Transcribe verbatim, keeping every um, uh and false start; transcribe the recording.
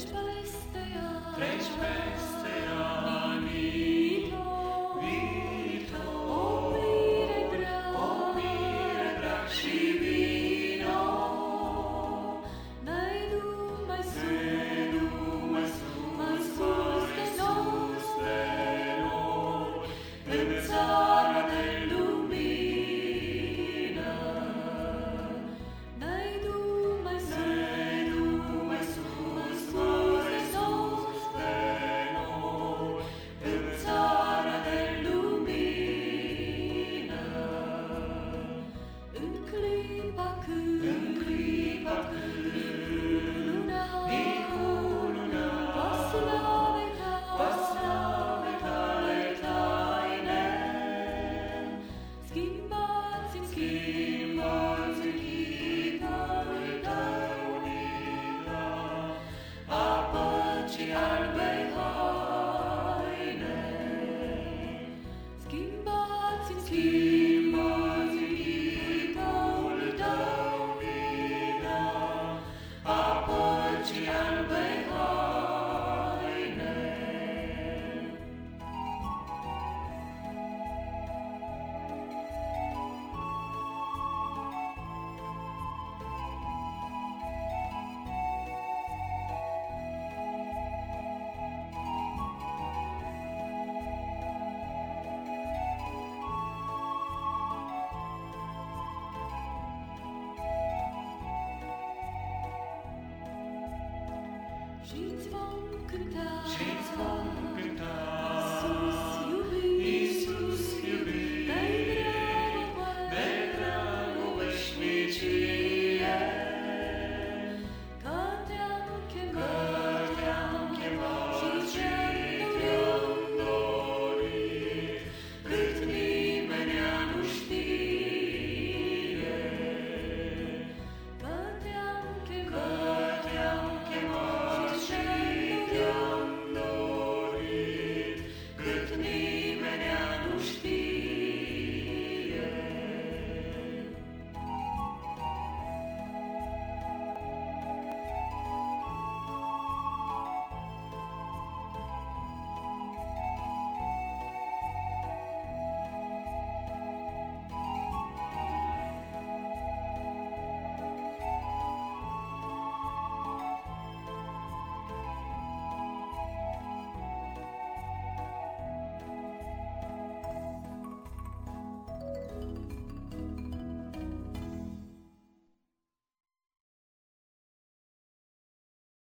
treci peste ani, treci peste ani, vito, o mire drag, o mire drag și vino, n-ai numai ne numai sus, mai sus de noi, în țara de lumină, n-ai numai ne numai sus, mai sus de noi, în țara de lumină, în clipa când, în clipa când minunea, va slave va slave tale taine, schimbați-mi, schimbați în chipul tău mila, a păcii albei haine. schimbați-mi, Schimbați în chipul tău mila, a păcii albei haine. și-ți vom cânta, Și-ți vom